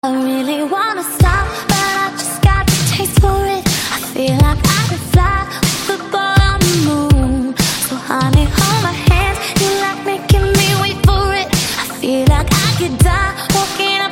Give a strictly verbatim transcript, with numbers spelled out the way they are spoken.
I really wanna stop, but I just got the taste for it. I feel like I could fly with the ball on the moon. So honey, hold my hands, you like making me wait for it. I feel like I could die walking up